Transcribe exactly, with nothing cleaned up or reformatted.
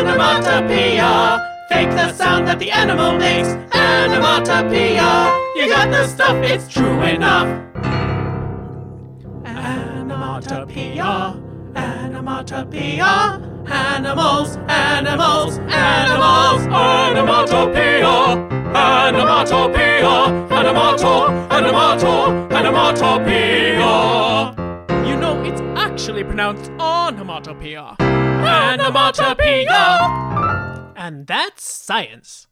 Onomatopoeia. Fake the sound that the animal makes. Onomatopoeia. You got the stuff, it's true enough. Onomatopoeia. Onomatopoeia. Animals, animals, animals. Onomatopoeia. Onomatopoeia. Onomato, onomato, onomatopoeia. You know, it's actually pronounced onomatopoeia. Onomatopoeia. And that's science.